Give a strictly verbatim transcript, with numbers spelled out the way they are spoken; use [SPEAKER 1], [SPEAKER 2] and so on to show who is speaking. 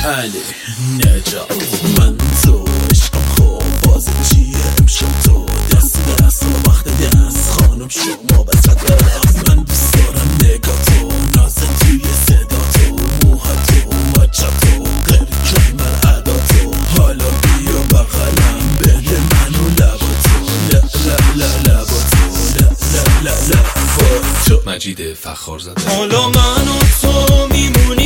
[SPEAKER 1] علی نجات من تو عشقم خوب بازی بشیه امشب تو دست دست و وقت دست خانم شما بسد دست من دوست دارم نگاه تو نازن توی صدا تو موها تو مچا تو غیر کمر ادا تو حالا بیا بغلم بده منو لبا تو لا لا لا لبا تو لا لا لا لا تو مجید فخار زده. حالا من و تو میمونی